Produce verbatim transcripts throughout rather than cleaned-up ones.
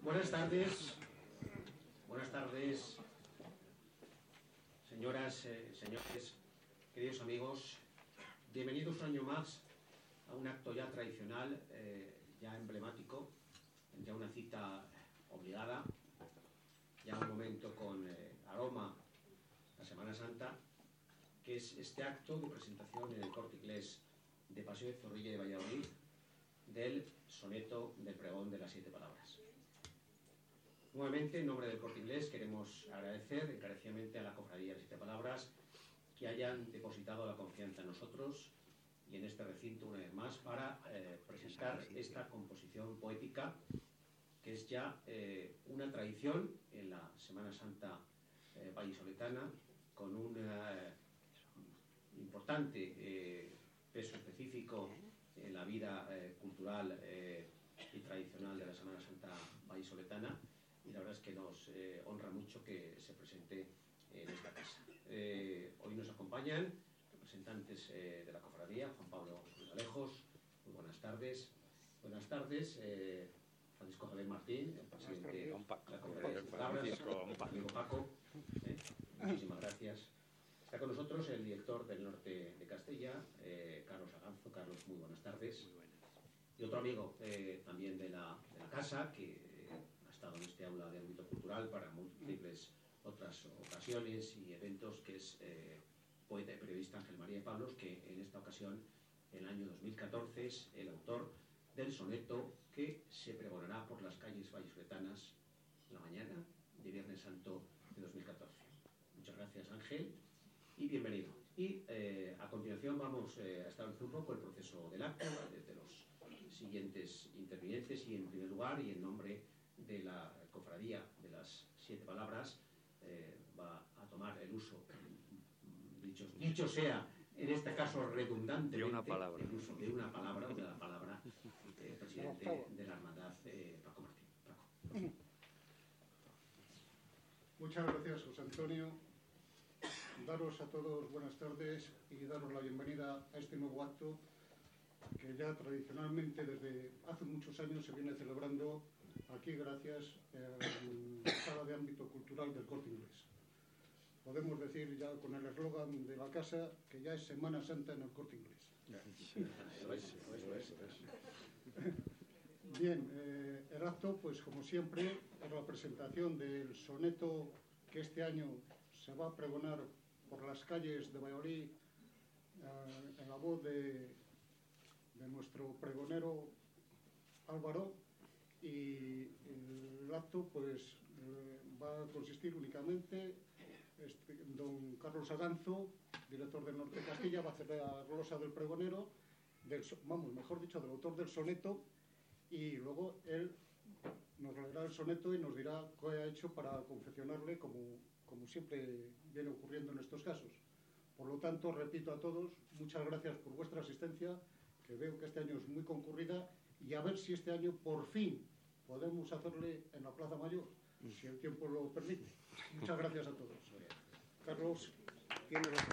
Buenas tardes, buenas tardes, señoras, eh, señores, queridos amigos. Bienvenidos un año más a un acto ya tradicional, eh, ya emblemático, ya una cita obligada, ya un momento con eh, aroma a Semana Santa, que es este acto de presentación en el Corte Inglés de Paseo de Zorrilla de Valladolid del soneto del pregón de las siete palabras. Nuevamente, en nombre del Corte Inglés, queremos agradecer encarecidamente a la Cofradía de las Siete Palabras que hayan depositado la confianza en nosotros y en este recinto una vez más para eh, presentar esta composición poética que es ya eh, una tradición en la Semana Santa eh, vallisoletana, con un eh, importante eh, peso específico en la vida eh, cultural eh, y tradicional de la Semana Santa vallisoletana, y la verdad es que nos eh, honra mucho que se presente en esta casa. Eh, hoy nos acompañan representantes eh, de la cofradía, Juan Pablo Alejos, muy buenas tardes. Buenas tardes, eh, Francisco Javier Martín, el presidente de la cofradía de Palabras, amigo Paco, eh, muchísimas gracias. Está con nosotros el director del Norte de Castella, eh, Carlos Aganzo. Carlos, muy buenas tardes. Muy buenas. Y otro amigo eh, también de la, de la casa, que eh, ha estado en este aula de ámbito cultural para múltiples otras ocasiones y eventos, que es eh, poeta y periodista Ángel María Pablos, que en esta ocasión, en el año dos mil catorce, es el autor del soneto que se pregonará por las calles vallisoletanas la mañana de Viernes Santo de dos mil catorce. Muchas gracias, Ángel, y bienvenido. Y eh, a continuación vamos eh, a establecer un poco el proceso del acto desde los siguientes intervinientes, y en primer lugar, y en nombre de la cofradía de las siete palabras, eh, va a tomar el uso, dicho, dicho sea, en este caso redundantemente, de una palabra, el uso de una palabra, de la palabra, el eh, presidente de la hermandad, eh, Paco Martín. Paco. Muchas gracias, José Antonio. Daros a todos buenas tardes y daros la bienvenida a este nuevo acto que ya tradicionalmente desde hace muchos años se viene celebrando aquí gracias a la sala de ámbito cultural del Corte Inglés. Podemos decir ya con el eslogan de la casa que ya es Semana Santa en el Corte Inglés. Eso es, eso es, eso es. Bien, eh, el acto, pues como siempre, es la presentación del soneto que este año se va a pregonar por las calles de Valladolid eh, en la voz de, de nuestro pregonero Álvaro, y el acto pues eh, va a consistir únicamente este, don Carlos Aganzo, director del Norte de Castilla, va a hacer la glosa del pregonero, del, vamos, mejor dicho, del autor del soneto, y luego él nos leerá el soneto y nos dirá qué ha hecho para confeccionarle, como, como siempre viene ocurriendo en estos casos. Por lo tanto, repito a todos, muchas gracias por vuestra asistencia, que veo que este año es muy concurrida, y a ver si este año por fin podemos hacerle en la Plaza Mayor, si el tiempo lo permite. Muchas gracias a todos. Carlos, tiene los...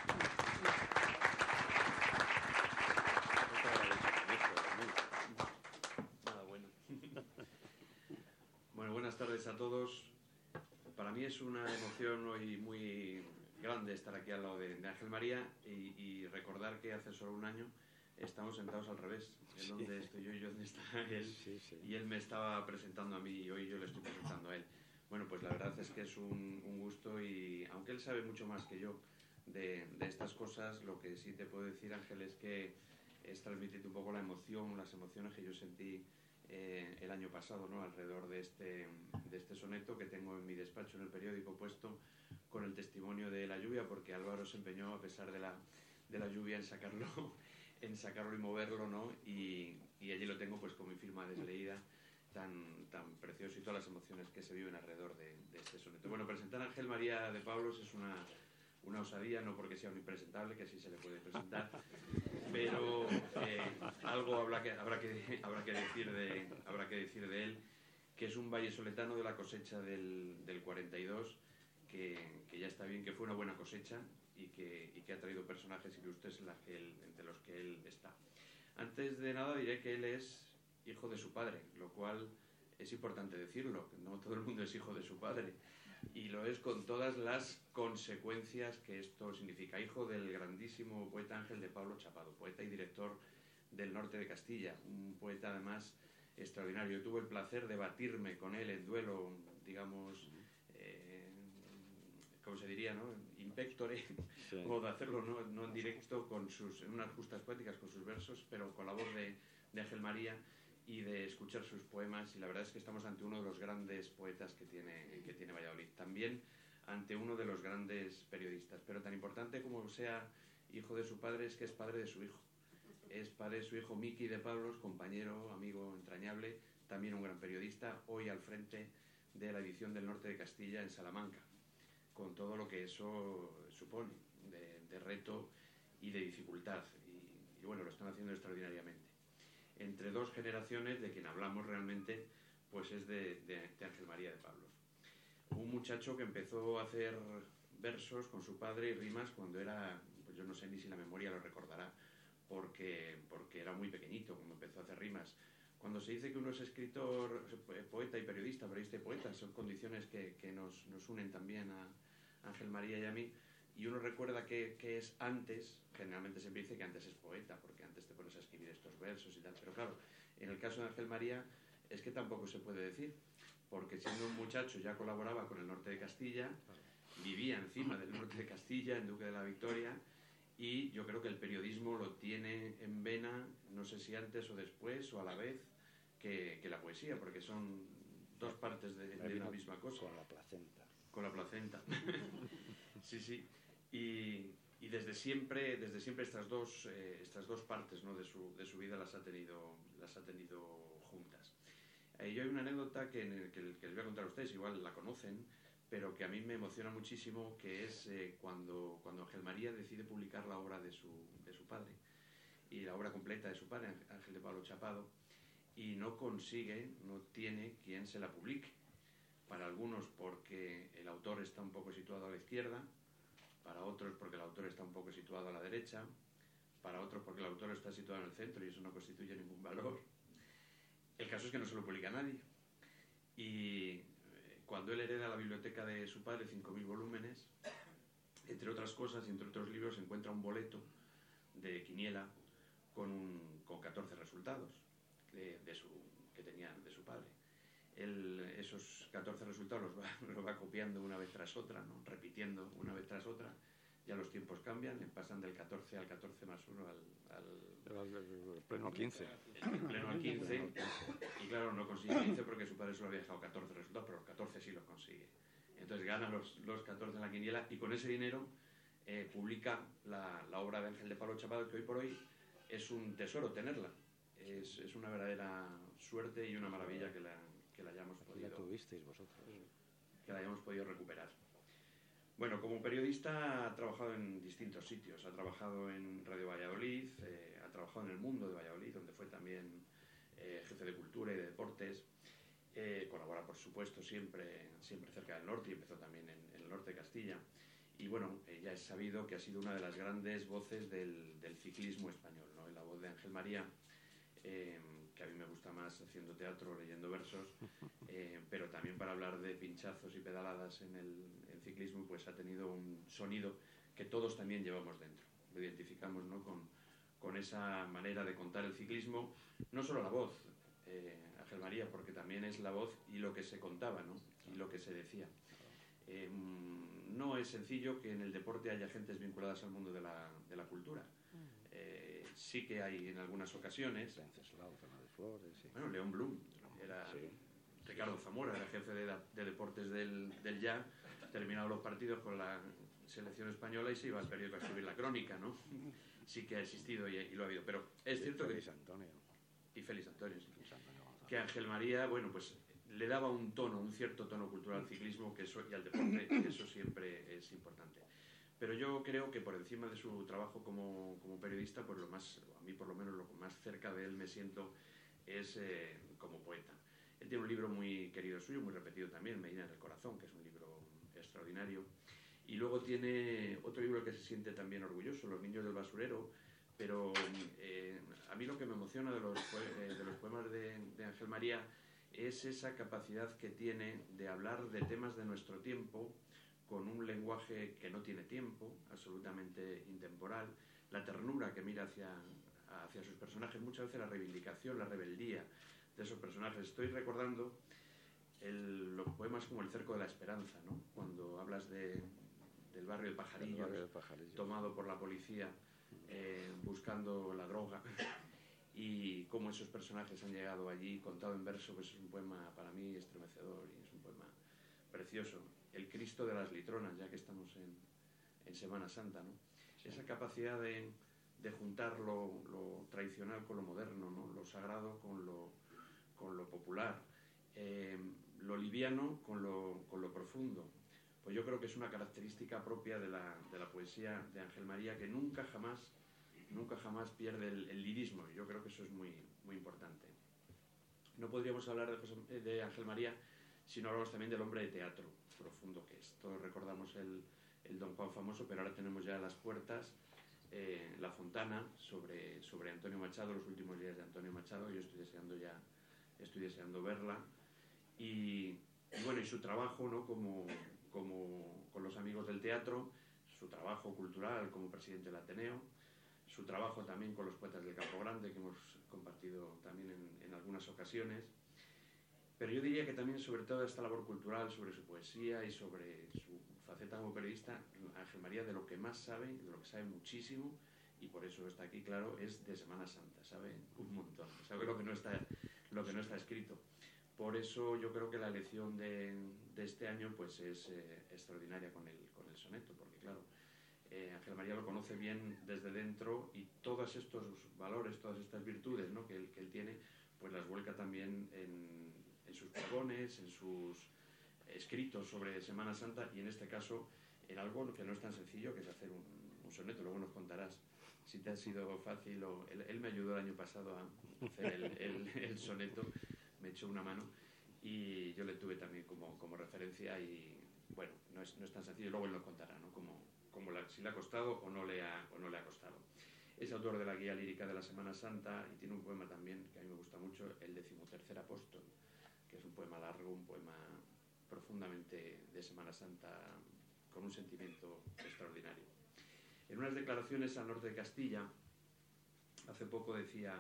Bueno, buenas tardes a todos. Para mí es una emoción hoy muy grande estar aquí al lado de, de Ángel María y, y recordar que hace solo un año estamos sentados al revés, en sí. Donde estoy yo y yo donde está él, sí, sí. Y él me estaba presentando a mí y hoy yo le estoy presentando a él. Bueno, pues la verdad es que es un, un gusto, y aunque él sabe mucho más que yo de, de estas cosas, lo que sí te puedo decir, Ángel, es que es transmitirte un poco la emoción, las emociones que yo sentí eh, el año pasado, ¿no? Alrededor de este, de este soneto que tengo en mi despacho en el periódico puesto con el testimonio de la lluvia, porque Álvaro se empeñó a pesar de la, de la lluvia en sacarlo en sacarlo y moverlo, ¿no? Y, y allí lo tengo pues con mi firma desleída, tan, tan precioso, y todas las emociones que se viven alrededor de, de este soneto. Bueno, presentar a Ángel María de Pablos es una, una osadía, no porque sea un impresentable, que así se le puede presentar, pero eh, algo habrá que, habrá, que, habrá, que decir de, habrá que decir de él, que es un vallisoletano de la cosecha del, del cuarenta y dos, que, que ya está bien, que fue una buena cosecha, y que, y que ha traído personajes ilustres en la que él, entre los que él está. Antes de nada diré que él es hijo de su padre, lo cual es importante decirlo, no todo el mundo es hijo de su padre, y lo es con todas las consecuencias que esto significa. Hijo del grandísimo poeta Ángel de Pablo Chapado, poeta y director del norte de Castilla, un poeta además extraordinario. Yo tuve el placer de batirme con él en duelo, digamos, eh, ¿cómo se diría, no? In pectore, sí. O de hacerlo no, no en directo, con sus, en unas justas poéticas con sus versos, pero con la voz de, de Ángel María, y de escuchar sus poemas, y la verdad es que estamos ante uno de los grandes poetas que tiene, que tiene Valladolid. También ante uno de los grandes periodistas, pero tan importante como sea hijo de su padre es que es padre de su hijo. Es padre de su hijo Miki de Pablos, compañero, amigo entrañable, también un gran periodista, hoy al frente de la edición del Norte de Castilla en Salamanca, con todo lo que eso supone de, de reto y de dificultad. Y, y bueno, lo están haciendo extraordinariamente. Entre dos generaciones de quien hablamos realmente, pues es de, de, de Ángel María de Pablos. Un muchacho que empezó a hacer versos con su padre y rimas cuando era, pues yo no sé ni si la memoria lo recordará, porque, porque era muy pequeñito cuando empezó a hacer rimas. Cuando se dice que uno es escritor, poeta y periodista, periodista y poeta, son condiciones que, que nos, nos unen también a Ángel María y a mí, y uno recuerda que, que es antes, generalmente siempre dice que antes es poeta, porque antes te pones a escribir estos versos y tal, pero claro, en el caso de Ángel María es que tampoco se puede decir, porque siendo un muchacho ya colaboraba con el Norte de Castilla, vivía encima del Norte de Castilla, en Duque de la Victoria, y yo creo que el periodismo lo tiene en vena, no sé si antes o después o a la vez, que, que la poesía, porque son dos partes de, de una misma cosa. Con la placenta. Con la placenta. Sí, sí. Y, y desde siempre, desde siempre estas dos, eh, estas dos partes, ¿no?, de su, de su vida las ha tenido, las ha tenido juntas. Eh, yo hay una anécdota que, en el, que, que les voy a contar a ustedes, igual la conocen, pero que a mí me emociona muchísimo, que es eh, cuando, cuando Ángel María decide publicar la obra de su, de su padre, y la obra completa de su padre, Ángel de Pablo Chapado, y no consigue, no tiene quien se la publique. Para algunos porque el autor está un poco situado a la izquierda, para otros porque el autor está un poco situado a la derecha, para otros porque el autor está situado en el centro y eso no constituye ningún valor. El caso es que no se lo publica a nadie. Y cuando él hereda la biblioteca de su padre, cinco mil volúmenes, entre otras cosas y entre otros libros, encuentra un boleto de quiniela con, un, con catorce resultados de, de su, que tenía de su padre. Él, esos catorce resultados los va, los va copiando una vez tras otra, ¿no?, repitiendo una vez tras otra. Ya los tiempos cambian, pasan del catorce al catorce más uno al... al el pleno al quince. El pleno al quince. Y claro, no consigue quince porque su padre solo había dejado catorce resultados, pero los catorce sí los consigue. Entonces gana los, los catorce en la quiniela y con ese dinero eh, publica la, la obra de Ángel de Pablo Chapado, que hoy por hoy es un tesoro tenerla. Es, es una verdadera suerte y una maravilla que la, que la hayamos podido... La tuvisteis vosotros. Que la hayamos podido recuperar. Bueno, como periodista ha trabajado en distintos sitios. Ha trabajado en Radio Valladolid, eh, ha trabajado en El Mundo de Valladolid, donde fue también eh, jefe de cultura y de deportes. Eh, colabora, por supuesto, siempre, siempre cerca del norte y empezó también en, en el norte de Castilla. Y bueno, eh, ya es sabido que ha sido una de las grandes voces del, del ciclismo español, ¿no? Y la voz de Ángel María, eh, que a mí me gusta más haciendo teatro, leyendo versos, eh, pero también para hablar de pinchazos y pedaladas en el en ciclismo, pues ha tenido un sonido que todos también llevamos dentro. Lo identificamos, ¿no?, con, con esa manera de contar el ciclismo, no solo la voz, eh, Ángel María, porque también es la voz y lo que se contaba, ¿no?, y lo que se decía. Eh, no es sencillo que en el deporte haya gentes vinculadas al mundo de la, de la cultura. Eh, sí que hay en algunas ocasiones. Venceslao Fernández Flores, sí. Bueno, León Blum, era sí. Ricardo Zamora, era jefe de, de deportes del, del Y A, terminado los partidos con la selección española y se iba al periódico a escribir la crónica, ¿no? Sí que ha existido y, y lo ha habido, pero es y cierto Félix que... Antonio. Y Félix Antonio, sí. Félix Antonio Que Ángel María, bueno, pues le daba un tono, un cierto tono cultural al ciclismo que eso, y al deporte, que eso siempre es importante. Pero yo creo que por encima de su trabajo como, como periodista, pues lo más, a mí por lo menos lo más cerca de él me siento es eh, como poeta. Él tiene un libro muy querido suyo, muy repetido también, Medina en el Corazón, que es un libro extraordinario. Y luego tiene otro libro que se siente también orgulloso, Los niños del basurero. Pero eh, a mí lo que me emociona de los, eh, de los poemas de, de Ángel María es esa capacidad que tiene de hablar de temas de nuestro tiempo con un lenguaje que no tiene tiempo, absolutamente intemporal, la ternura que mira hacia, hacia sus personajes, muchas veces la reivindicación, la rebeldía de esos personajes. Estoy recordando el, los poemas como El cerco de la esperanza, ¿no? Cuando hablas de, del barrio de Pajarillos, barrio de Pajarillos, tomado por la policía, eh, buscando la droga, y cómo esos personajes han llegado allí, contado en verso, pues es un poema para mí estremecedor y es un poema precioso. El Cristo de las Litronas, ya que estamos en, en Semana Santa, ¿no? Sí. Esa capacidad de, de juntar lo, lo tradicional con lo moderno, ¿no? Lo sagrado con lo, con lo popular, eh, lo liviano con lo, con lo profundo. Pues yo creo que es una característica propia de la, de la poesía de Ángel María, que nunca jamás, nunca jamás pierde el, el lirismo. Yo creo que eso es muy, muy importante. No podríamos hablar de, José, de Ángel María si no hablamos también del hombre de teatro profundo que es. Todos recordamos el, el Don Juan famoso, pero ahora tenemos ya a las puertas eh, La Fontana sobre, sobre Antonio Machado, los últimos días de Antonio Machado. Yo estoy deseando ya, estoy deseando verla. Y, y bueno, y su trabajo, ¿no? como, como con los amigos del teatro, su trabajo cultural como presidente del Ateneo, su trabajo también con los poetas del Campo Grande, que hemos compartido también en, en algunas ocasiones. Pero yo diría que también sobre toda esta labor cultural, sobre su poesía y sobre su faceta como periodista, Ángel María de lo que más sabe, de lo que sabe muchísimo, y por eso está aquí, claro, es de Semana Santa, sabe un montón, sabe lo que no está, lo que no está escrito. Por eso yo creo que la elección de, de este año pues es eh, extraordinaria con el, con el soneto, porque claro, eh, Ángel María lo conoce bien desde dentro y todos estos valores, todas estas virtudes, ¿no? que, él, que él tiene, pues las vuelca también en, en sus pregones, en sus escritos sobre Semana Santa y en este caso en algo que no es tan sencillo, que es hacer un, un soneto. Luego nos contarás si te ha sido fácil o... Él, él me ayudó el año pasado a hacer el, el, el soneto, me echó una mano y yo le tuve también como, como referencia y bueno, no es, no es tan sencillo, luego él nos contará, ¿no? Como, como la, si le ha costado o no le ha, o no le ha costado. Es autor de la guía lírica de la Semana Santa y tiene un poema también que a mí me gusta mucho, El decimotercer apóstol, que es un poema largo, un poema profundamente de Semana Santa con un sentimiento extraordinario. En unas declaraciones al norte de Castilla, hace poco decía,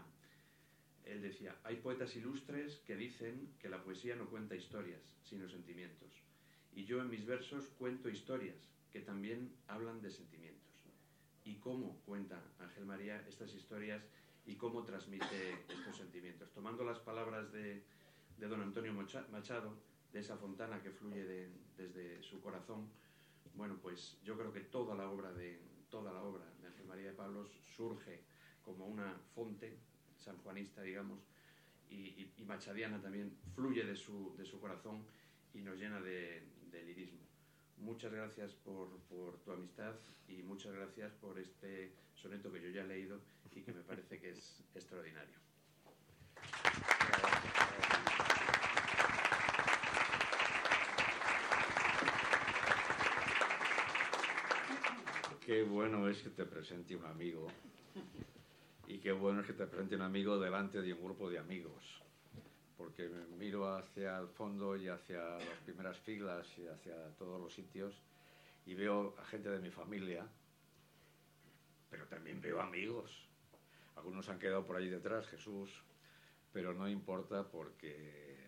él decía, hay poetas ilustres que dicen que la poesía no cuenta historias, sino sentimientos. Y yo en mis versos cuento historias que también hablan de sentimientos. Y cómo cuenta Ángel María estas historias y cómo transmite estos sentimientos. Tomando las palabras de, de don Antonio Machado, de esa fontana que fluye de, desde su corazón, bueno, pues yo creo que toda la obra de, toda la obra de Ángel María de Pablos surge como una fonte sanjuanista, digamos, y, y, y machadiana también, fluye de su, de su corazón y nos llena de, de lirismo. Muchas gracias por, por tu amistad y muchas gracias por este soneto que yo ya he leído y que me parece que es extraordinario. Qué bueno es que te presente un amigo y qué bueno es que te presente un amigo delante de un grupo de amigos, porque me miro hacia el fondo y hacia las primeras filas y hacia todos los sitios y veo a gente de mi familia, pero también veo amigos. Algunos han quedado por allí detrás, Jesús, pero no importa porque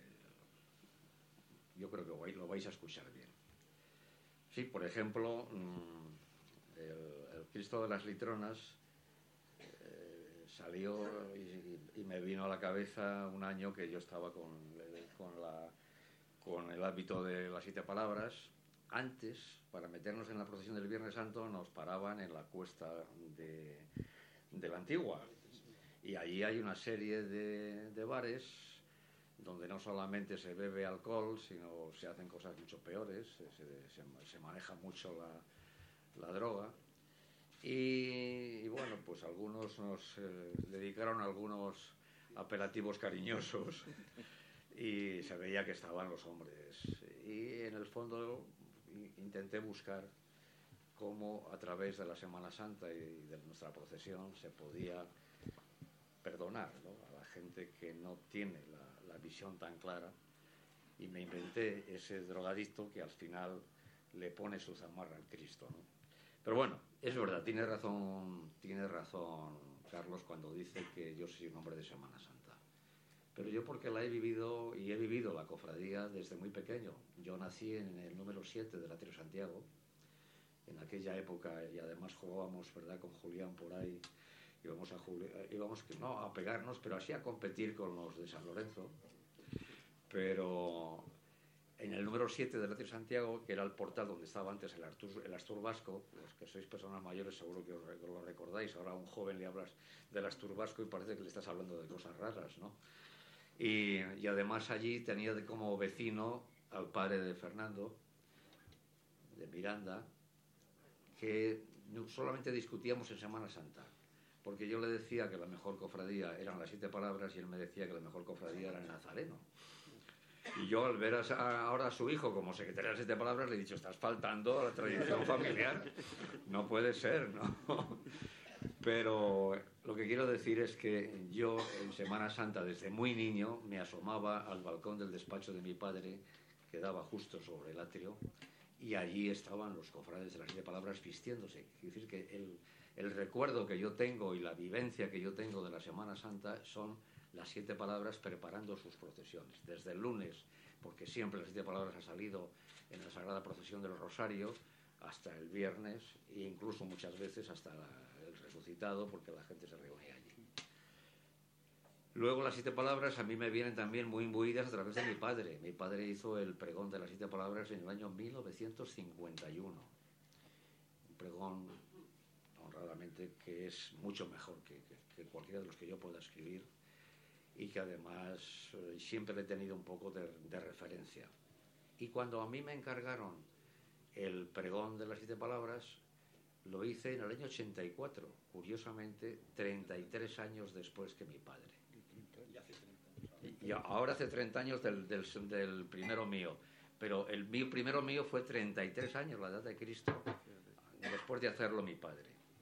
yo creo que lo vais a escuchar bien. Sí, por ejemplo, el, el Cristo de las Litronas eh, salió y, y me vino a la cabeza un año que yo estaba con, con, la, con el hábito de las siete palabras. Antes, para meternos en la procesión del Viernes Santo, nos paraban en la cuesta de, de la Antigua. Y allí hay una serie de, de bares donde no solamente se bebe alcohol, sino se hacen cosas mucho peores, se, se, se maneja mucho la, la droga. Y, y bueno, pues algunos nos eh, dedicaron algunos apelativos cariñosos y se veía que estaban los hombres. Y en el fondo intenté buscar cómo a través de la Semana Santa y de nuestra procesión se podía perdonar, ¿no?, a la gente que no tiene la, la visión tan clara, y me inventé ese drogadicto que al final le pone su zamarra al Cristo, ¿no? Pero bueno, es verdad, tiene razón, tiene razón Carlos cuando dice que yo soy un hombre de Semana Santa. Pero yo porque la he vivido, y he vivido la cofradía desde muy pequeño. Yo nací en el número siete del Atrio Santiago, en aquella época, y además jugábamos, ¿verdad?, con Julián por ahí, íbamos a, Juli íbamos no a pegarnos, pero así a competir con los de San Lorenzo. Pero en el número siete del Atrio Santiago, que era el portal donde estaba antes el Astur, el Astur Vasco, los que sois personas mayores seguro que os lo recordáis, ahora a un joven le hablas del Astur Vasco y parece que le estás hablando de cosas raras, ¿no? Y, y además allí tenía de como vecino al padre de Fernando, de Miranda, que solamente discutíamos en Semana Santa, porque yo le decía que la mejor cofradía eran las siete palabras y él me decía que la mejor cofradía era el Nazareno. Y yo al ver a, ahora a su hijo como secretario de las siete palabras le he dicho, estás faltando a la tradición familiar, no puede ser, ¿no? Pero lo que quiero decir es que yo en Semana Santa desde muy niño me asomaba al balcón del despacho de mi padre, que daba justo sobre el atrio, y allí estaban los cofrades de las siete palabras vistiéndose. Es decir, que el, el recuerdo que yo tengo y la vivencia que yo tengo de la Semana Santa son las siete palabras preparando sus procesiones. Desde el lunes, porque siempre las siete palabras ha salido en la Sagrada Procesión del Rosario, hasta el viernes, e incluso muchas veces hasta la, el resucitado, porque la gente se reunía allí. Luego las siete palabras a mí me vienen también muy imbuidas a través de mi padre. Mi padre hizo el pregón de las siete palabras en el año mil novecientos cincuenta y uno. Un pregón, honradamente, que es mucho mejor que, que, que cualquiera de los que yo pueda escribir, y que además eh, siempre le he tenido un poco de, de referencia. Y cuando a mí me encargaron el pregón de las siete palabras, lo hice en el año ochenta y cuatro, curiosamente treinta y tres años después que mi padre. Y ahora hace treinta años del, del, del primero mío, pero el mío, primero mío fue treinta y tres años, la edad de Cristo, después de hacerlo mi padre.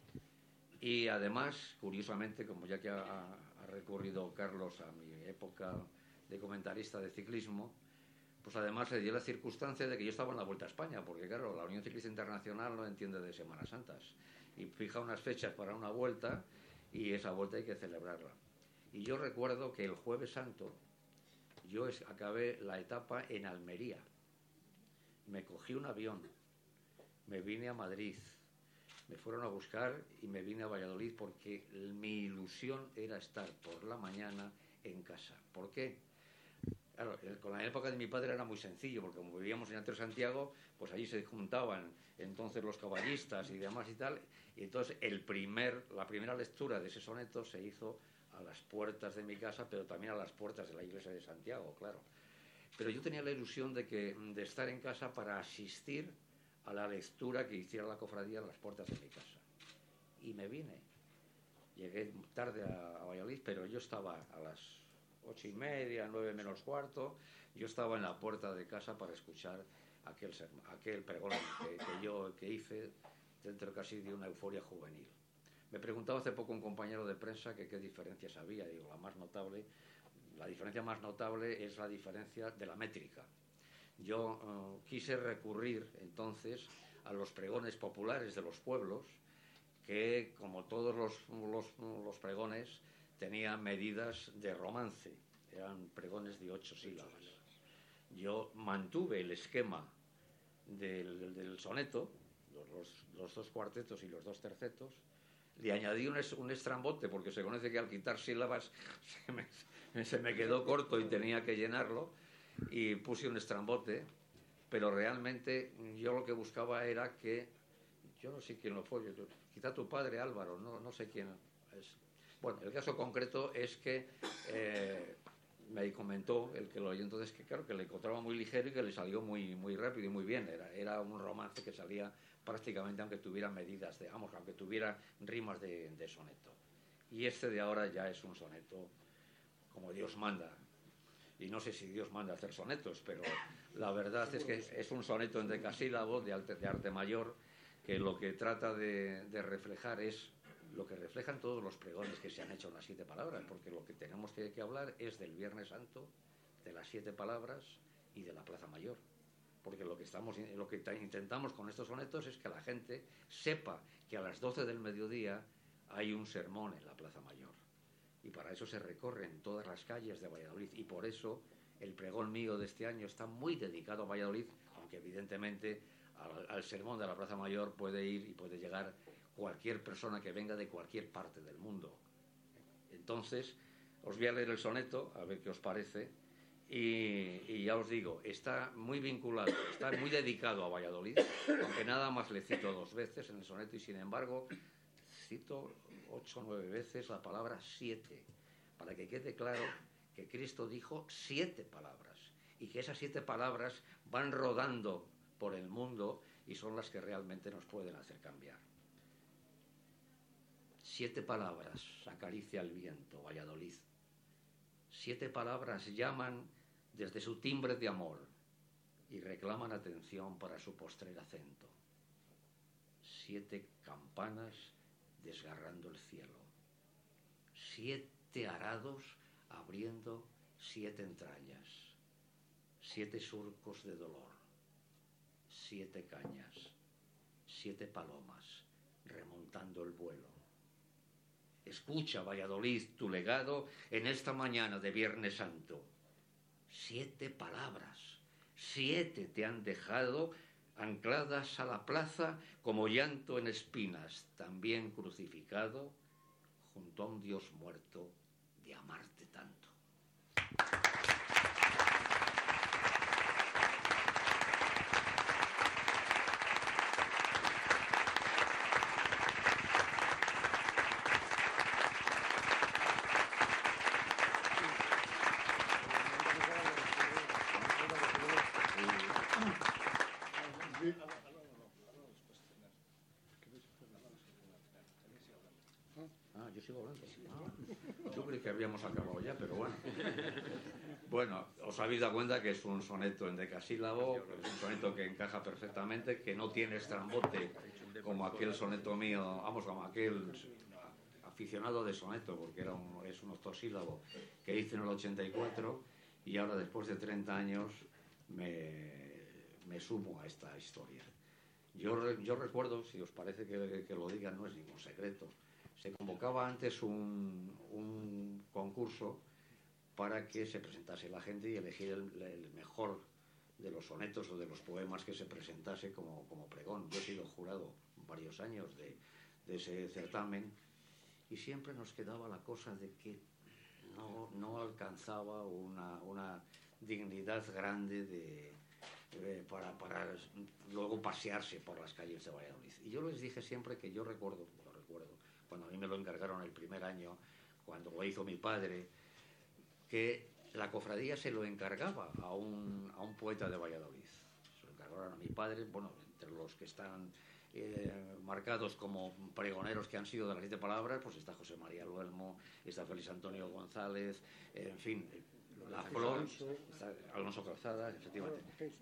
Y además, curiosamente, como ya que ha, ha recurrido Carlos a mi época de comentarista de ciclismo, pues además se dio la circunstancia de que yo estaba en la Vuelta a España, porque claro, la Unión Ciclista Internacional no entiende de Semanas Santas, y fija unas fechas para una vuelta, y esa vuelta hay que celebrarla. Y yo recuerdo que el Jueves Santo yo acabé la etapa en Almería, me cogí un avión, me vine a Madrid, me fueron a buscar y me vine a Valladolid, porque mi ilusión era estar por la mañana en casa. ¿Por qué? Claro, con la época de mi padre era muy sencillo, porque como vivíamos en Atrio Santiago, pues allí se juntaban entonces los caballistas y demás y tal, y entonces el primer, la primera lectura de ese soneto se hizo a las puertas de mi casa, pero también a las puertas de la iglesia de Santiago, claro. Pero yo tenía la ilusión de, que, de estar en casa para asistir a la lectura que hiciera la cofradía en las puertas de mi casa. Y me vine. Llegué tarde a, a Valladolid, pero yo estaba a las ocho y media, nueve menos cuarto, yo estaba en la puerta de casa para escuchar aquel, aquel pregón que, que yo que hice dentro casi de una euforia juvenil. Me preguntaba hace poco un compañero de prensa que qué diferencias había. Digo, la más notable, la diferencia más notable es la diferencia de la métrica. Yo uh, quise recurrir entonces a los pregones populares de los pueblos, que como todos los, los, los pregones tenían medidas de romance, eran pregones de ocho sílabas. Yo mantuve el esquema del, del, del soneto, los, los, los dos cuartetos y los dos tercetos, le añadí un, un estrambote, porque se conoce que al quitar sílabas se me, se me quedó corto y tenía que llenarlo, y puse un estrambote, pero realmente yo lo que buscaba era que, yo no sé quién lo fue, quizá tu padre Álvaro, no, no sé quién es. Bueno, el caso concreto es que eh, me comentó el que lo oyó entonces que claro, que le encontraba muy ligero y que le salió muy, muy rápido y muy bien, era, era un romance que salía prácticamente aunque tuviera medidas de, vamos, aunque tuviera rimas de, de soneto. Y este de ahora ya es un soneto como Dios manda. Y no sé si Dios manda hacer sonetos, pero la verdad es que es un soneto en decasílabo de arte, de arte mayor, que lo que trata de, de reflejar es lo que reflejan todos los pregones que se han hecho en las siete palabras, porque lo que tenemos que, que hablar es del Viernes Santo, de las siete palabras y de la Plaza Mayor. Porque lo que, estamos, lo que intentamos con estos sonetos es que la gente sepa que a las doce del mediodía hay un sermón en la Plaza Mayor. Y para eso se recorren todas las calles de Valladolid. Y por eso el pregón mío de este año está muy dedicado a Valladolid, aunque evidentemente al, al sermón de la Plaza Mayor puede ir y puede llegar cualquier persona que venga de cualquier parte del mundo. Entonces, os voy a leer el soneto, a ver qué os parece. Y, y ya os digo, está muy vinculado, está muy dedicado a Valladolid, aunque nada más le cito dos veces en el soneto, y sin embargo cito ocho o nueve veces la palabra siete, para que quede claro que Cristo dijo siete palabras, y que esas siete palabras van rodando por el mundo y son las que realmente nos pueden hacer cambiar. Siete palabras acaricia el viento, Valladolid. Siete palabras llaman desde su timbre de amor y reclaman atención para su postrer acento. Siete campanas desgarrando el cielo. Siete arados abriendo siete entrañas. Siete surcos de dolor. Siete cañas. Siete palomas remontando el vuelo. Escucha, Valladolid, tu legado en esta mañana de Viernes Santo. Siete palabras, siete te han dejado ancladas a la plaza como llanto en espinas, también crucificado junto a un Dios muerto de amarte tanto. Ah, yo sigo hablando. Ah, yo creí que habíamos acabado ya, pero bueno. Bueno, os habéis dado cuenta que es un soneto en decasílabo, es un soneto que encaja perfectamente, que no tiene estrambote como aquel soneto mío, vamos, como aquel aficionado de soneto, porque era un, es un octosílabo que hice en el ochenta y cuatro, y ahora después de treinta años me, me sumo a esta historia. Yo, yo recuerdo, si os parece que, que lo diga, no es ningún secreto, se convocaba antes un, un concurso para que se presentase la gente y elegir el, el mejor de los sonetos o de los poemas que se presentase como, como pregón. Yo he sido jurado varios años de, de ese certamen y siempre nos quedaba la cosa de que no, no alcanzaba una, una dignidad grande de, de, para, para luego pasearse por las calles de Valladolid. Y yo les dije siempre que yo recuerdo, lo recuerdo, cuando a mí me lo encargaron el primer año, cuando lo hizo mi padre, que la cofradía se lo encargaba a un, a un poeta de Valladolid. Se lo encargaron a mi padre, bueno, entre los que están eh, marcados como pregoneros que han sido de las siete palabras, pues está José María Luelmo, está Félix Antonio González, eh, en fin, la flor, está Alonso Calzada, efectivamente.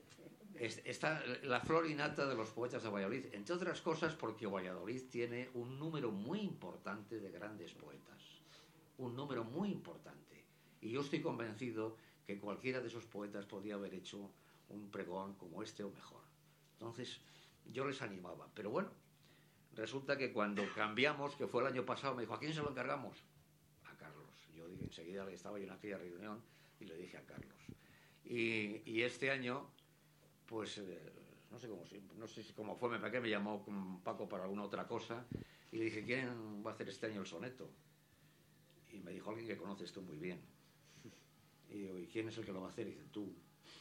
Está la flor innata de los poetas de Valladolid, entre otras cosas porque Valladolid tiene un número muy importante de grandes poetas, un número muy importante, y yo estoy convencido que cualquiera de esos poetas podía haber hecho un pregón como este o mejor. Entonces yo les animaba, pero bueno, resulta que cuando cambiamos, que fue el año pasado, me dijo, ¿a quién se lo encargamos? A Carlos. Yo dije, enseguida estaba yo en aquella reunión y le dije a Carlos. Y, y este año, pues eh, no sé cómo no sé cómo fue, me parece que me llamó Paco para alguna otra cosa y le dije, ¿quién va a hacer este año el soneto? Y me dijo alguien que conoces tú muy bien. Y digo, ¿y quién es el que lo va a hacer? Y dice, tú.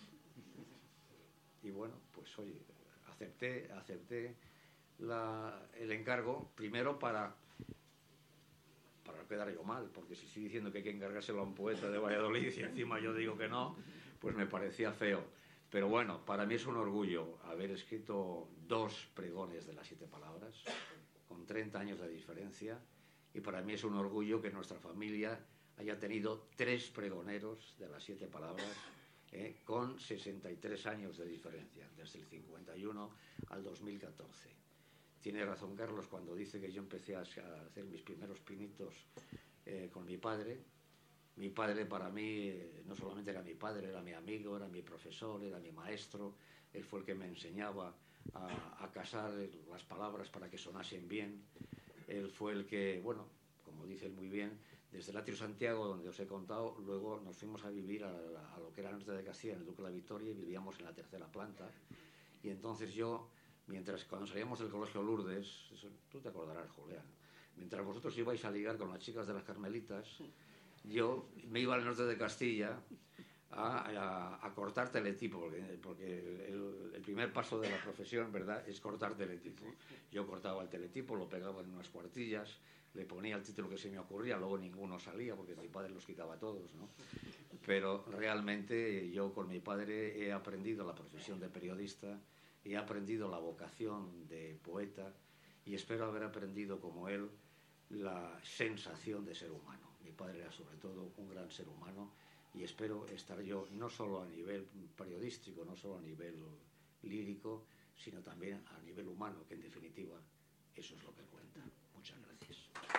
Y bueno, pues oye, acepté, acepté la, el encargo, primero para, para no quedar yo mal, porque si estoy diciendo que hay que encargárselo a un poeta de Valladolid y encima yo digo que no, pues me parecía feo. Pero bueno, para mí es un orgullo haber escrito dos pregones de las siete palabras, con treinta años de diferencia, y para mí es un orgullo que nuestra familia haya tenido tres pregoneros de las siete palabras, eh, con sesenta y tres años de diferencia, desde el cincuenta y uno al dos mil catorce. tiene razón Carlos cuando dice que yo empecé a hacer mis primeros pinitos eh, con mi padre. Mi padre para mí eh, no solamente era mi padre, era mi amigo, era mi profesor, era mi maestro. Él fue el que me enseñaba a, a casar las palabras para que sonasen bien. Él fue el que, bueno, como dice él muy bien, desde el Atrio Santiago, donde os he contado, luego nos fuimos a vivir a, a, a lo que era el norte de Castilla, en el Duque de la Victoria, y vivíamos en la tercera planta. Y entonces yo, mientras cuando salíamos del colegio Lourdes, eso, tú te acordarás, Julián, mientras vosotros ibais a ligar con las chicas de las Carmelitas, yo me iba al norte de Castilla a, a, a cortar teletipo, porque, porque el, el primer paso de la profesión, ¿verdad?, es cortar teletipo. Yo cortaba el teletipo, lo pegaba en unas cuartillas, le ponía el título que se me ocurría, luego ninguno salía porque mi padre los quitaba todos, ¿no? Pero realmente yo con mi padre he aprendido la profesión de periodista, he aprendido la vocación de poeta y espero haber aprendido como él la sensación de ser humano. Mi padre era sobre todo un gran ser humano y espero estar yo no solo a nivel periodístico, no solo a nivel lírico, sino también a nivel humano, que en definitiva eso es lo que cuenta. Muchas gracias.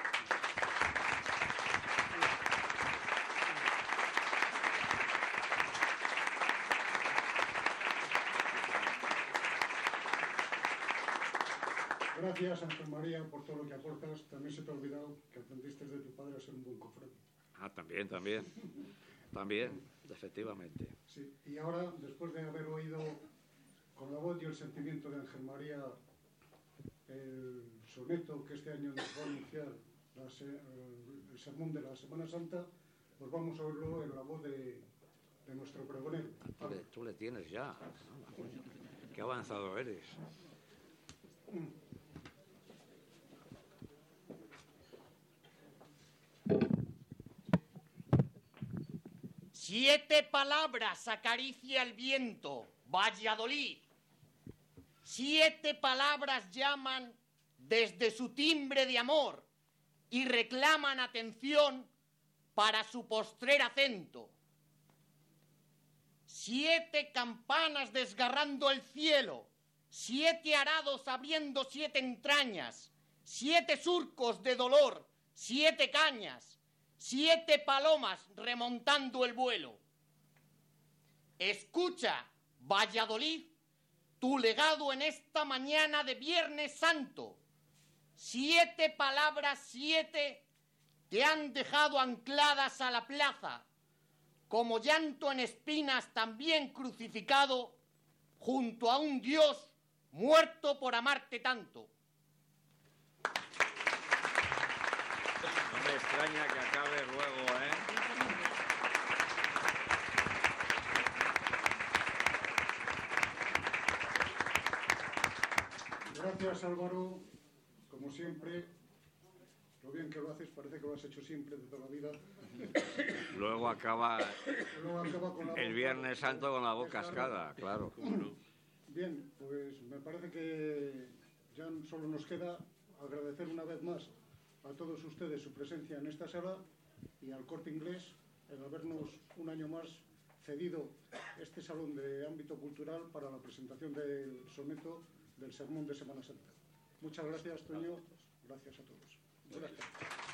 Gracias, Ángel María, por todo lo que aportas. También se te ha olvidado que aprendiste de tu padre a ser un buen cofrade. Ah, también, también. También, efectivamente. Sí, y ahora, después de haber oído con la voz y el sentimiento de Ángel María el soneto que este año nos va a anunciar la se, el sermón de la Semana Santa, pues vamos a oírlo en la voz de, de nuestro pregonero. Tú le, tú le tienes ya. Qué avanzado eres. Siete palabras acaricia el viento, Valladolid. Siete palabras llaman desde su timbre de amor y reclaman atención para su postrer acento. Siete campanas desgarrando el cielo, siete arados abriendo siete entrañas, siete surcos de dolor, siete cañas, siete palomas remontando el vuelo. Escucha, Valladolid, tu legado en esta mañana de Viernes Santo. Siete palabras, siete, te han dejado ancladas a la plaza, como llanto en espinas también crucificado, junto a un Dios muerto por amarte tanto. No me extraña que acabe luego, ¿eh? Gracias, Álvaro. Como siempre, lo bien que lo haces, parece que lo has hecho siempre de toda la vida. Luego acaba, Luego acaba con la el boca Viernes Santo con la voz cascada, claro. Bien, pues me parece que ya solo nos queda agradecer una vez más a todos ustedes su presencia en esta sala y al Corte Inglés el habernos un año más cedido este salón de ámbito cultural para la presentación del soneto del sermón de Semana Santa. Muchas gracias, Toño. Gracias a todos. Buenas tardes.